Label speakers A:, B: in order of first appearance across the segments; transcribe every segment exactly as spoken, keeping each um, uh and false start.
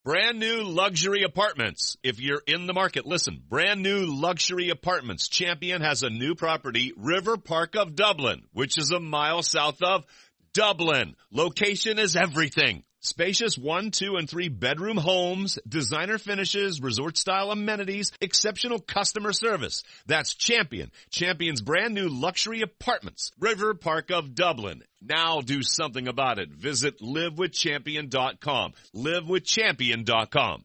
A: Brand new luxury apartments. If you're in the market, listen. Brand new luxury apartments. Champion has a new property, River Park of Dublin, which is a mile south of Dublin. Location is everything. Spacious one, two, and three bedroom homes, designer finishes, resort-style amenities, exceptional customer service. That's Champion. Champion's brand new luxury apartments, River Park of Dublin. Now do something about it. Visit live with champion dot com. live with champion dot com.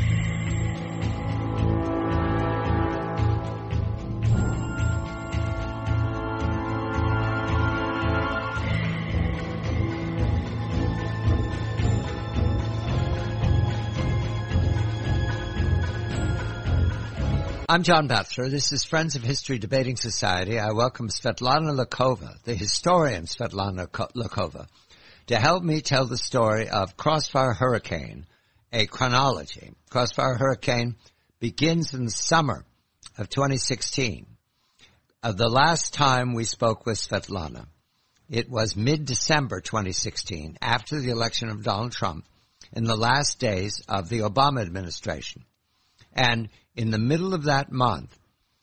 B: I'm John Bachelor. This is Friends of History Debating Society. I welcome Svetlana Lakova, the historian Svetlana Lakova, to help me tell the story of Crossfire Hurricane, a chronology. Crossfire Hurricane begins in the summer of twenty sixteen. Uh, the last time we spoke with Svetlana, it was mid-December twenty sixteen, after the election of Donald Trump, in the last days of the Obama administration. And in the middle of that month,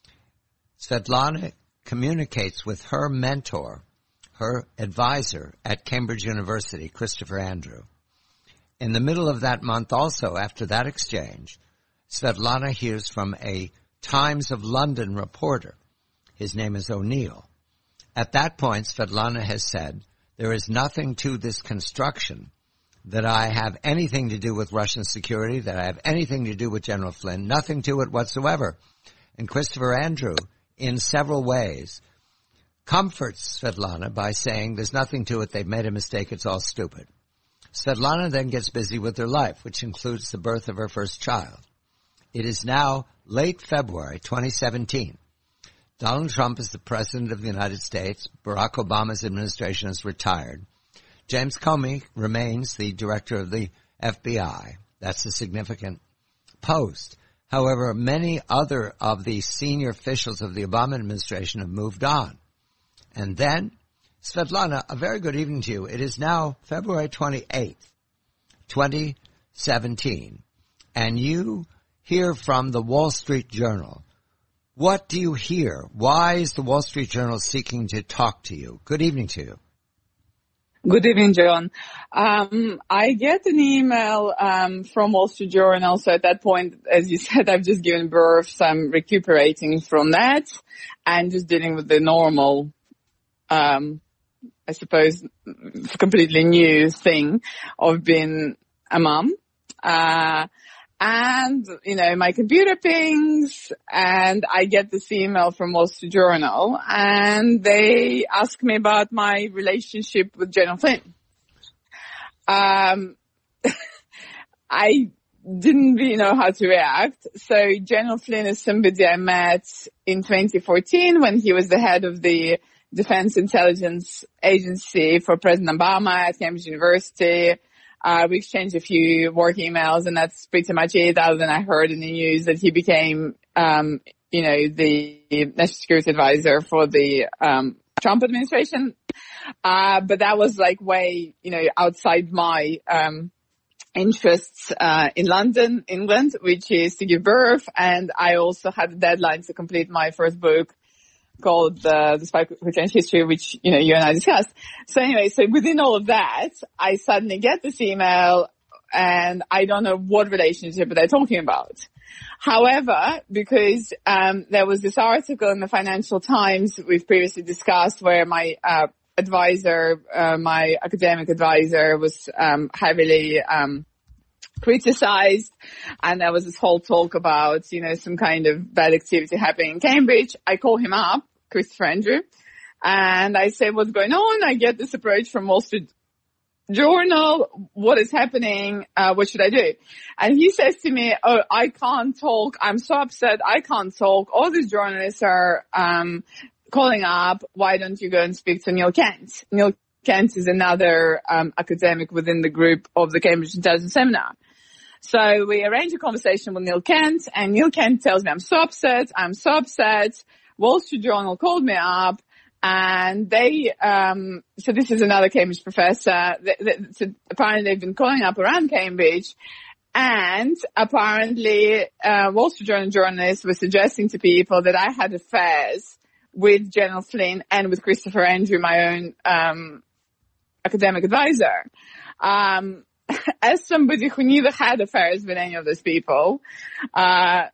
B: Svetlana communicates with her mentor, her advisor at Cambridge University, Christopher Andrew. In the middle of that month also, after that exchange, Svetlana hears from a Times of London reporter. His name is O'Neill. At that point, Svetlana has said, there is nothing to this construction that I have anything to do with Russian security, that I have anything to do with General Flynn, nothing to it whatsoever. And Christopher Andrew, in several ways, comforts Svetlana by saying there's nothing to it, they've made a mistake, it's all stupid. Svetlana then gets busy with her life, which includes the birth of her first child. It is now late February twenty seventeen. Donald Trump is the President of the United States. Barack Obama's administration has retired. James Comey remains the director of the F B I. That's a significant post. However, many other of the senior officials of the Obama administration have moved on. And then, Svetlana, a very good evening to you. It is now February twenty-eighth, twenty seventeen, and you hear from the Wall Street Journal. What do you hear? Why is the Wall Street Journal seeking to talk to you? Good evening to you.
C: Good evening, John. Um, I get an email um, from Wall Street Journal. So at that point, as you said, I've just given birth. So I'm recuperating from that and just dealing with the normal, um, I suppose, completely new thing of being a mom. Uh, and, you know, my computer pings and I get this email from Wall Street Journal and they ask me about my relationship with General Flynn. Um, I didn't really know how to react. So General Flynn is somebody I met in twenty fourteen when he was the head of the Defense Intelligence Agency for President Obama at Cambridge University. Uh, we exchanged a few work emails and that's pretty much it, other than I heard in the news that he became, um, you know, the national security advisor for the, um, Trump administration. Uh, but that was like way, you know, outside my, um, interests, uh, in London, England, which is to give birth. And I also had a deadline to complete my first book called uh, The Spy Who Changed History, which, you know, you and I discussed. So anyway, so within all of that, I suddenly get this email and I don't know what relationship they're talking about. However, because um there was this article in the Financial Times we've previously discussed where my uh advisor, uh, my academic advisor was um heavily um criticized, and there was this whole talk about, you know, some kind of bad activity happening in Cambridge. I call him up, Christopher Andrew, and I say, what's going on? I get this approach from Wall Street Journal. What is happening? Uh, what should I do? And he says to me, oh, I can't talk. I'm so upset. I can't talk. All these journalists are, um, calling up. Why don't you go and speak to Neil Kent? Neil Kent is another, um, academic within the group of the Cambridge Intelligence Seminar. So we arrange a conversation with Neil Kent, and Neil Kent tells me, I'm so upset. I'm so upset. Wall Street Journal called me up. And they, um, so this is another Cambridge professor. They, they, so apparently they've been calling up around Cambridge and apparently, uh, Wall Street Journal journalists were suggesting to people that I had affairs with General Flynn and with Christopher Andrew, my own, um, academic advisor. Um, as somebody who neither had affairs with any of those people, uh,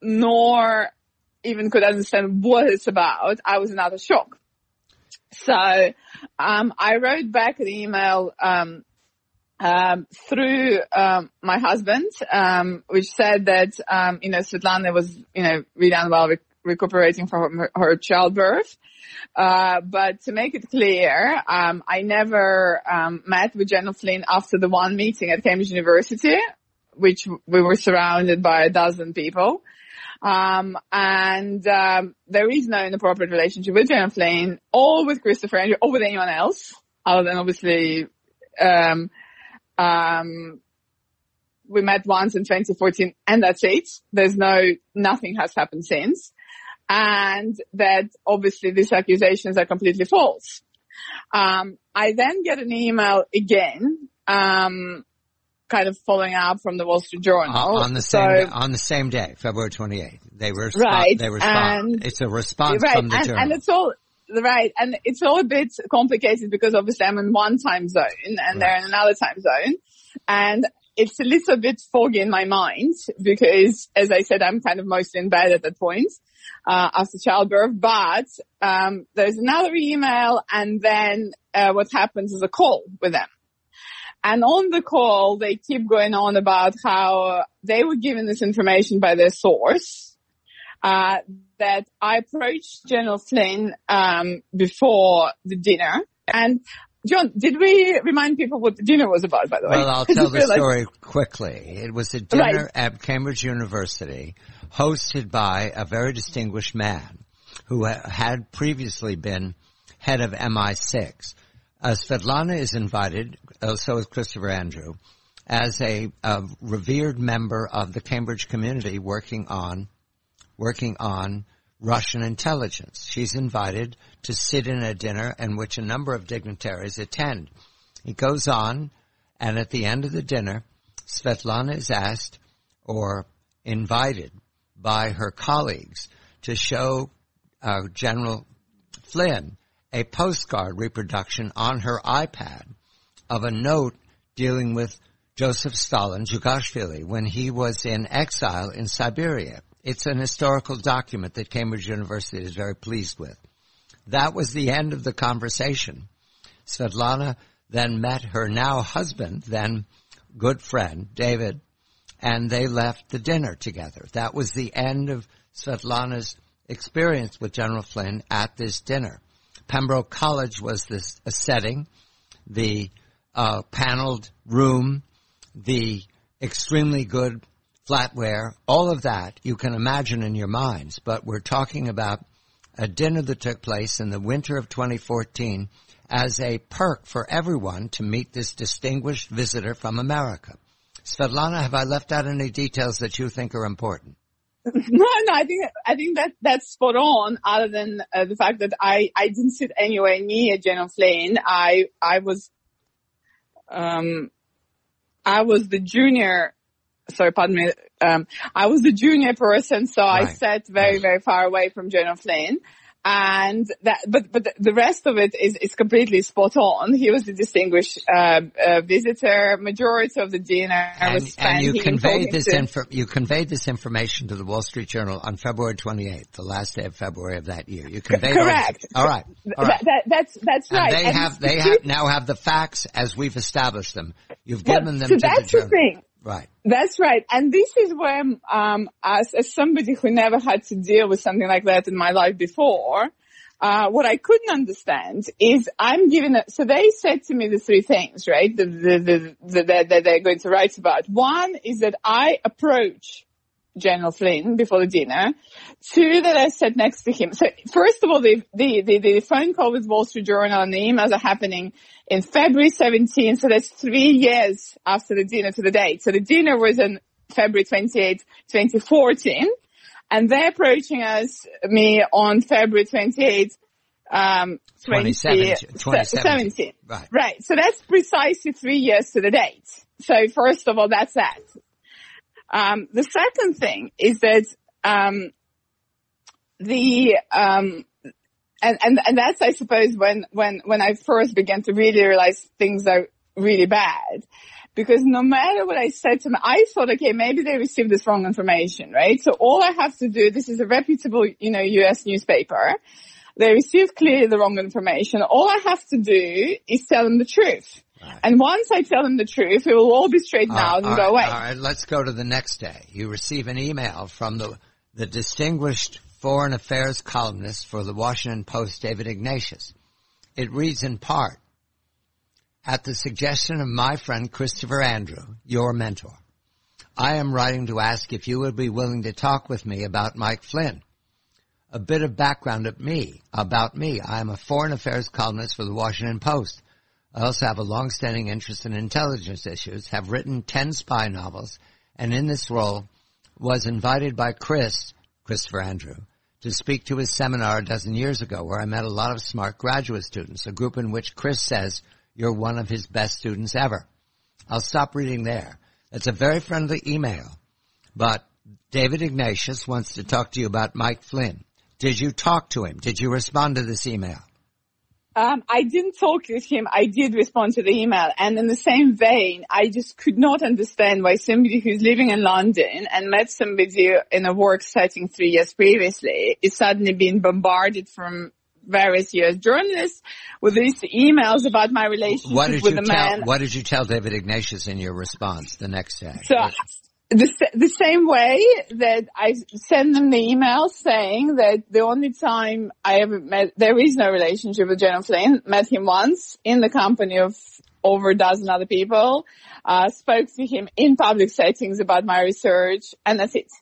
C: nor even could understand what it's about, I was in utter shock. So, um, I wrote back an email, um, um, through, um, my husband, um, which said that, um, you know, Svetlana was, you know, really unwell, rec- recuperating from her, her childbirth. Uh, but to make it clear, um, I never, um, met with General Flynn after the one meeting at Cambridge University, which we were surrounded by a dozen people. Um, and, um, there is no inappropriate relationship with General Flynn or with Christopher Andrew or with anyone else, other than obviously, um, um, we met once in twenty fourteen and that's it. There's no, nothing has happened since. And that obviously these accusations are completely false. Um, I then get an email again, um, kind of following up from the Wall Street Journal.
B: Uh, on the
C: so,
B: same day, on the same day, February twenty-eighth. They were
C: right.
B: They respond.
C: And,
B: it's a response
C: right,
B: from the
C: and,
B: journal.
C: and it's all right, and it's all a bit complicated because obviously I'm in one time zone and right. they're in another time zone, and it's a little bit foggy in my mind because, as I said, I'm kind of mostly in bed at that point uh, after childbirth. But um there's another email, and then uh, what happens is a call with them. And on the call, they keep going on about how they were given this information by their source, uh, that I approached General Flynn, um, before the dinner. And John, did we remind people what the dinner was about, by the way?
B: Well, I'll tell the
C: like...
B: story quickly. It was a dinner
C: right.
B: at Cambridge University hosted by a very distinguished man who had previously been head of M I six. Uh, Svetlana is invited, uh, so is Christopher Andrew, as a, a revered member of the Cambridge community working on, working on Russian intelligence. She's invited to sit in a dinner in which a number of dignitaries attend. It goes on, and at the end of the dinner, Svetlana is asked or invited by her colleagues to show uh, General Flynn a postcard reproduction on her iPad of a note dealing with Joseph Stalin, Zhukashvili, when he was in exile in Siberia. It's an historical document that Cambridge University is very pleased with. That was the end of the conversation. Svetlana then met her now husband, then good friend, David, and they left the dinner together. That was the end of Svetlana's experience with General Flynn at this dinner. Pembroke College was this a setting, the uh, paneled room, the extremely good flatware, all of that you can imagine in your minds. But we're talking about a dinner that took place in the winter of twenty fourteen as a perk for everyone to meet this distinguished visitor from America. Svetlana, have I left out any details that you think are important?
C: No, no, I think, I think that, that's spot on, other than uh, the fact that I, I didn't sit anywhere near General Flynn. I, I was, um, I was the junior, sorry, pardon me, um, I was the junior person, so right. I sat very, right. very far away from General Flynn. And that, but, but the rest of it is, is completely spot on. He was a distinguished, uh, uh visitor. Majority of the dinner
B: and,
C: was spent.
B: And you conveyed this,
C: to,
B: infor- you conveyed this information to the Wall Street Journal on February twenty-eighth, the last day of February of that year. You conveyed
C: correct.
B: All, all right. All right.
C: That, that, that's, that's
B: and
C: right.
B: They
C: and
B: have, they have, now have the facts as we've established them. You've given
C: well,
B: them
C: so
B: to
C: that's
B: the
C: journal. The thing.
B: Right.
C: That's right. And this is where, um, as, as somebody who never had to deal with something like that in my life before, uh, what I couldn't understand is I'm given a, so they said to me the three things, right, that the, the, the, the, the, they're going to write about. One is that I approach General Flynn before the dinner. Two, that I sat next to him. So first of all, the, the, the, the phone call with Wall Street Journal and the emails are happening in February seventeenth. So that's three years after the dinner to the date. So the dinner was on February twenty-eighth, twenty fourteen. And they're approaching us, me on February twenty-eighth, um, twenty seventeen.
B: Right.
C: Right. So that's precisely three years to the date. So first of all, that's that. Um, the second thing is that um, the um, and, and and that's, I suppose, when when when I first began to really realize things are really bad. Because no matter what I said to them, I thought, okay, maybe they received this wrong information, right? So all I have to do, this is a reputable, you know, U S newspaper. They received clearly the wrong information. All I have to do is tell them the truth. Right. And once I tell them the truth, it will all be straightened out and
B: all
C: go
B: right,
C: away.
B: All right, let's go to the next day. You receive an email from the, the distinguished foreign affairs columnist for the Washington Post, David Ignatius. It reads in part, at the suggestion of my friend Christopher Andrew, your mentor, I am writing to ask if you would be willing to talk with me about Mike Flynn. A bit of background of me, about me. I am a foreign affairs columnist for the Washington Post. I also have a long-standing interest in intelligence issues, have written ten spy novels, and in this role was invited by Chris, Christopher Andrew, to speak to his seminar a dozen years ago where I met a lot of smart graduate students, a group in which Chris says you're one of his best students ever. I'll stop reading there. That's a very friendly email. But David Ignatius wants to talk to you about Mike Flynn. Did you talk to him? Did you respond to this email?
C: Um, I didn't talk with him. I did respond to the email. And in the same vein, I just could not understand why somebody who's living in London and met somebody in a work setting three years previously is suddenly being bombarded from various U S journalists with these emails about my relationship
B: what did
C: with
B: you
C: a
B: tell,
C: man.
B: What did you tell David Ignatius in your response the next day?
C: So the, the same way that I sent them the email saying that the only time I ever met, there is no relationship with General Flynn, met him once in the company of over a dozen other people, uh, spoke to him in public settings about my research, and that's it.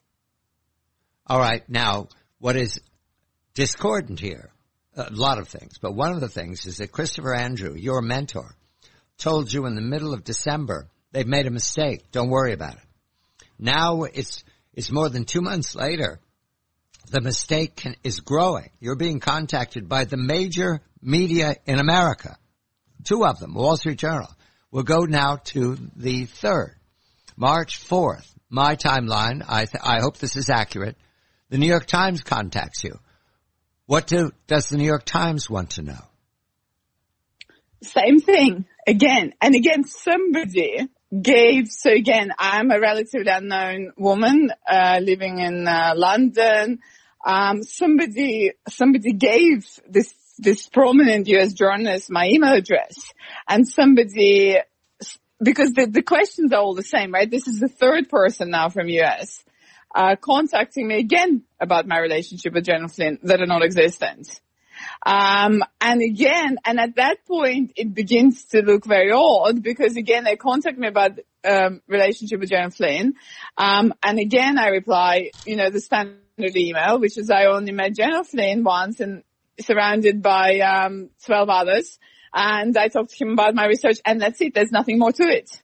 B: All right. Now, what is discordant here? A lot of things, but one of the things is that Christopher Andrew, your mentor, told you in the middle of December they've made a mistake. Don't worry about it. Now it's it's more than two months later. The mistake can, is growing. You're being contacted by the major media in America. Two of them, Wall Street Journal. We'll go now to the third, March fourth. My timeline, I, th- I hope this is accurate. The New York Times contacts you. What do, does the New York Times want to know?
C: Same thing. Again, and again, somebody gave, so again, I'm a relatively unknown woman, uh, living in, uh, London. Um, somebody, somebody gave this, this prominent U S journalist my email address, and somebody, because the, the questions are all the same, right? This is the third person now from U S, uh, contacting me again about my relationship with General Flynn that are not existent. Um, and again, and at that point, it begins to look very odd because again, they contact me about, um, relationship with General Flynn. Um, and again, I reply, you know, the standard email, which is I only met General Flynn once and surrounded by, um, twelve others. And I talked to him about my research, and that's it. There's nothing more to it.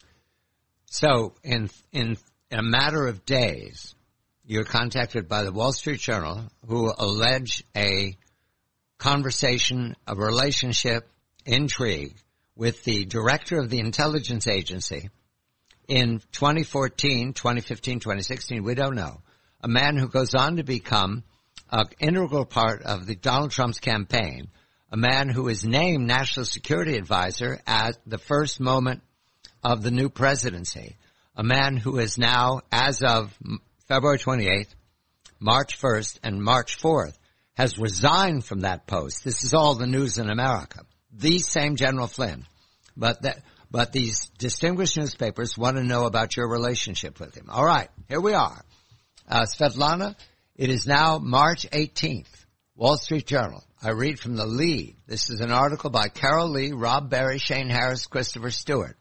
B: So in, in, in a matter of days, you're contacted by the Wall Street Journal, who allege a conversation, a relationship, intrigue with the director of the intelligence agency in twenty fourteen, twenty fifteen, twenty sixteen, we don't know. A man who goes on to become an integral part of the Donald Trump's campaign, a man who is named National Security Advisor at the first moment of the new presidency, a man who is now, as of February twenty-eighth, March first, and March fourth, has resigned from that post. This is all the news in America. The same General Flynn. But that, but these distinguished newspapers want to know about your relationship with him. All right, here we are. Uh, Svetlana, it is now March eighteenth, Wall Street Journal. I read from the lead. This is an article by Carol Lee, Rob Berry, Shane Harris, Christopher Stewart.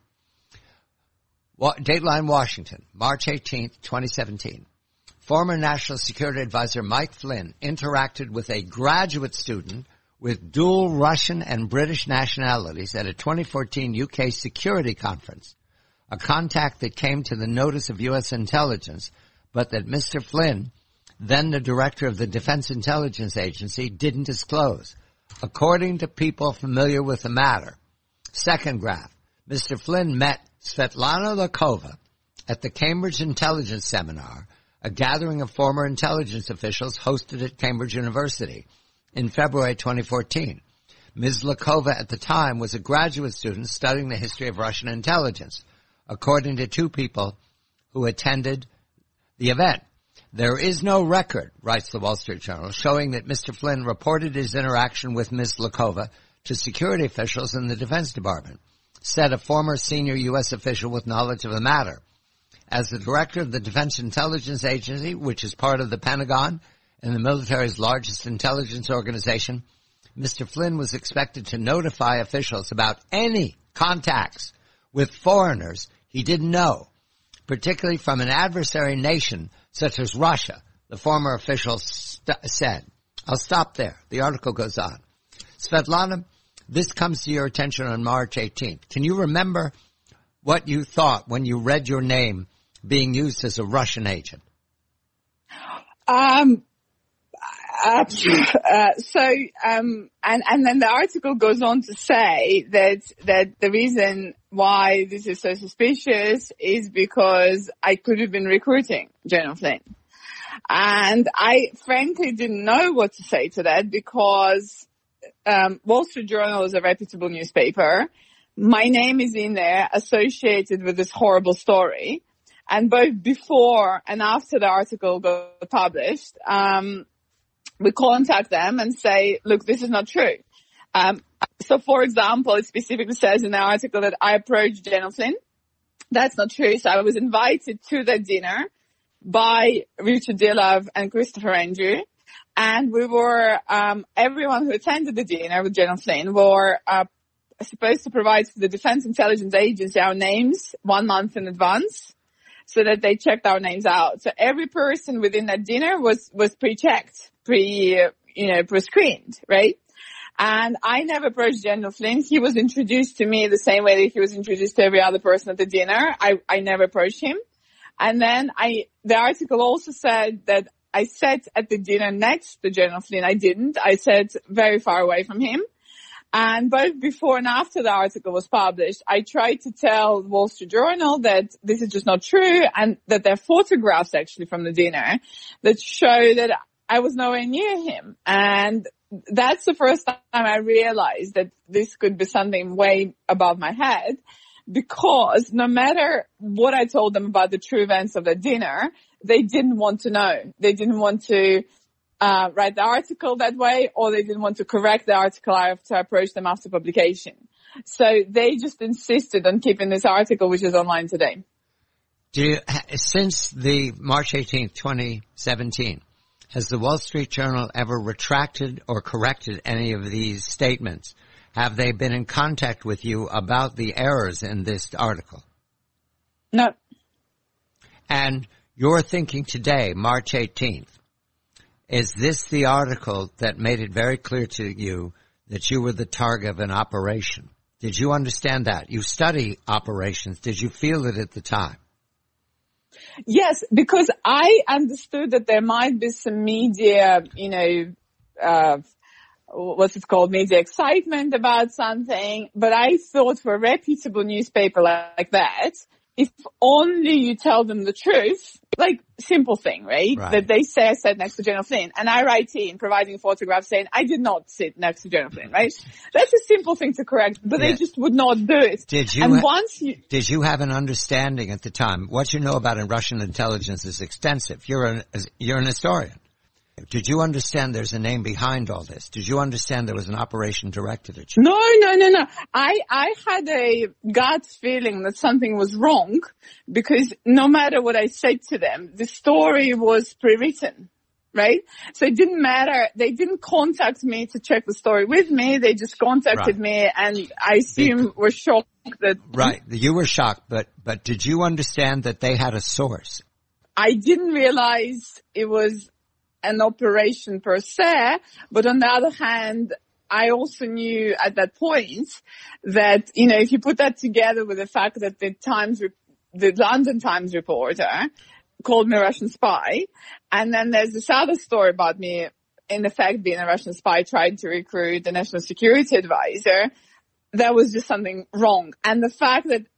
B: Wa- Dateline Washington, March eighteenth, twenty seventeen. Former National Security Advisor Mike Flynn interacted with a graduate student with dual Russian and British nationalities at a twenty fourteen U K security conference, a contact that came to the notice of U S intelligence, but that Mister Flynn, then the director of the Defense Intelligence Agency, didn't disclose, according to people familiar with the matter. Second graph, Mister Flynn met Svetlana Lakova at the Cambridge Intelligence Seminar, a gathering of former intelligence officials hosted at Cambridge University in February twenty fourteen. Miz Lakova at the time was a graduate student studying the history of Russian intelligence, according to two people who attended the event. There is no record, writes the Wall Street Journal, showing that Mister Flynn reported his interaction with Miz Lakova to security officials in the Defense Department, said a former senior U S official with knowledge of the matter. As the director of the Defense Intelligence Agency, which is part of the Pentagon and the military's largest intelligence organization, Mister Flynn was expected to notify officials about any contacts with foreigners he didn't know, particularly from an adversary nation such as Russia, the former official st- said. I'll stop there. The article goes on. Svetlana, this comes to your attention on March eighteenth. Can you remember what you thought when you read your name being used as a Russian agent?
C: Um, uh, uh, so, um, and, and then the article goes on to say that, that the reason why this is so suspicious is because I could have been recruiting General Flynn. And I frankly didn't know what to say to that because, um, Wall Street Journal is a reputable newspaper. My name is in there associated with this horrible story. And both before and after the article got published, um, we contact them and say, look, this is not true. Um, so for example, it specifically says in the article that I approached General Flynn. That's not true. So I was invited to that dinner by Richard Dilov and Christopher Andrew. And we were, um, everyone who attended the dinner with General Flynn were, uh, supposed to provide to the Defense Intelligence Agency our names one month in advance, so that they checked our names out. So every person within that dinner was, was pre-checked, pre, you know, pre-screened, right? And I never approached General Flynn. He was introduced to me the same way that he was introduced to every other person at the dinner. I, I never approached him. And then I, the article also said that I sat at the dinner next to General Flynn. I didn't. I sat very far away from him. And both before and after the article was published, I tried to tell the Wall Street Journal that this is just not true and that there are photographs actually from the dinner that show that I was nowhere near him. And that's the first time I realized that this could be something way above my head, because no matter what I told them about the true events of the dinner, they didn't want to know. They didn't want to Uh, write the article that way, or they didn't want to correct the article after I approached them after publication. So they just insisted on keeping this article, which is online today.
B: Do you, since the March eighteenth, twenty seventeen, has the Wall Street Journal ever retracted or corrected any of these statements? Have they been in contact with you about the errors in this article?
C: No.
B: And you're thinking today, March eighteenth, is this the article that made it very clear to you that you were the target of an operation? Did you understand that? You study operations. Did you feel it at the time?
C: Yes, because I understood that there might be some media, you know, uh, what's it called, media excitement about something. But I thought for a reputable newspaper like that, if only you tell them the truth, like simple thing, right?
B: Right.
C: That they say I sat next to General Flynn, and I write in providing photographs saying I did not sit next to General Flynn, right? That's a simple thing to correct, but yeah. They just would not do it.
B: Did you?
C: And
B: ha-
C: once you
B: did you have an understanding at the time? What you know about Russian intelligence is extensive. You're an you're an historian. Did you understand there's a name behind all this? Did you understand there was an operation directed at you?
C: No, no, no, no. I, I had a gut feeling that something was wrong, because no matter what I said to them, the story was pre-written, right? So it didn't matter. They didn't contact me to check the story with me. They just contacted right. me, and I assume were shocked that...
B: Right. You were shocked, but, but did you understand that they had a source?
C: I didn't realize it was an operation per se, but on the other hand, I also knew at that point that, you know, if you put that together with the fact that the Times, the London Times reporter called me a Russian spy, and then there's this other story about me, in effect, being a Russian spy trying to recruit the National Security Advisor, there was just something wrong. And the fact that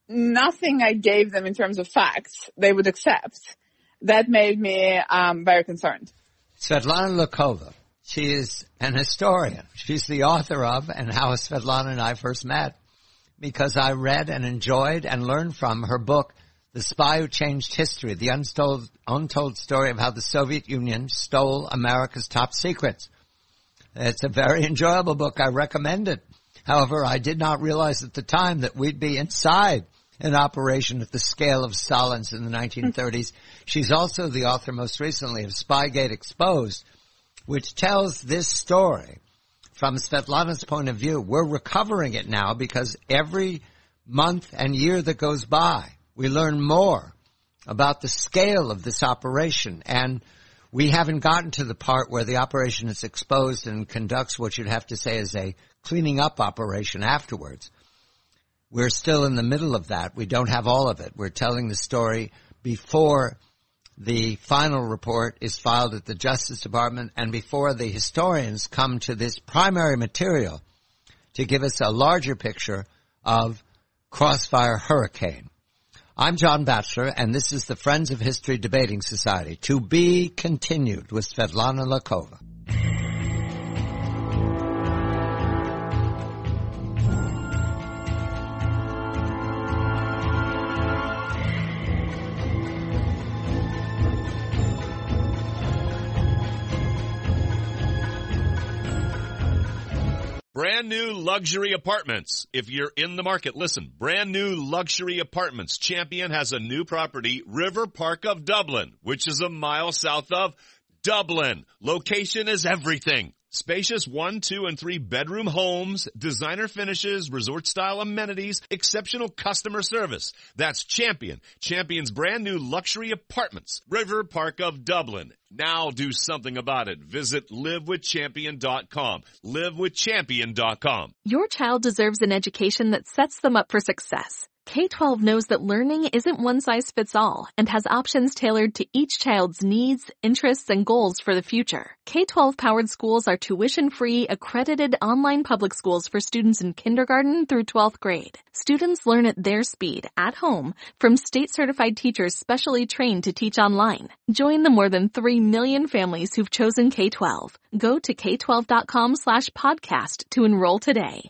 C: nothing I gave them in terms of facts they would accept. That made me um, very concerned.
B: Svetlana Lukhova, she is an historian. She's the author of And How Svetlana and I First Met, because I read and enjoyed and learned from her book, The Spy Who Changed History, the untold, untold story of how the Soviet Union stole America's top secrets. It's a very enjoyable book. I recommend it. However, I did not realize at the time that we'd be inside an operation at the scale of Stalin's in the nineteen thirties. She's also the author most recently of Spygate Exposed, which tells this story from Svetlana's point of view. We're recovering it now because every month and year that goes by, we learn more about the scale of this operation. And we haven't gotten to the part where the operation is exposed and conducts what you'd have to say is a cleaning up operation afterwards. We're still in the middle of that. We don't have all of it. We're telling the story before the final report is filed at the Justice Department and before the historians come to this primary material to give us a larger picture of Crossfire Hurricane. I'm John Batchelor, and this is the Friends of History Debating Society. To be continued with Svetlana Lukhova.
A: Brand new luxury apartments. If you're in the market, listen. Brand new luxury apartments. Champion has a new property, River Park of Dublin, which is a mile south of Dublin. Location is everything. Spacious one, two, and three bedroom homes, designer finishes, resort-style amenities, exceptional customer service. That's Champion. Champion's brand new luxury apartments, River Park of Dublin. Now do something about it. Visit live with champion dot com. live with champion dot com.
D: Your child deserves an education that sets them up for success. K twelve knows that learning isn't one size fits all and has options tailored to each child's needs, interests, and goals for the future. K twelve powered schools are tuition-free, accredited online public schools for students in kindergarten through twelfth grade. Students learn at their speed, at home, from state-certified teachers specially trained to teach online. Join the more than three million families who've chosen K twelve. Go to K twelve dot com slash podcast to enroll today.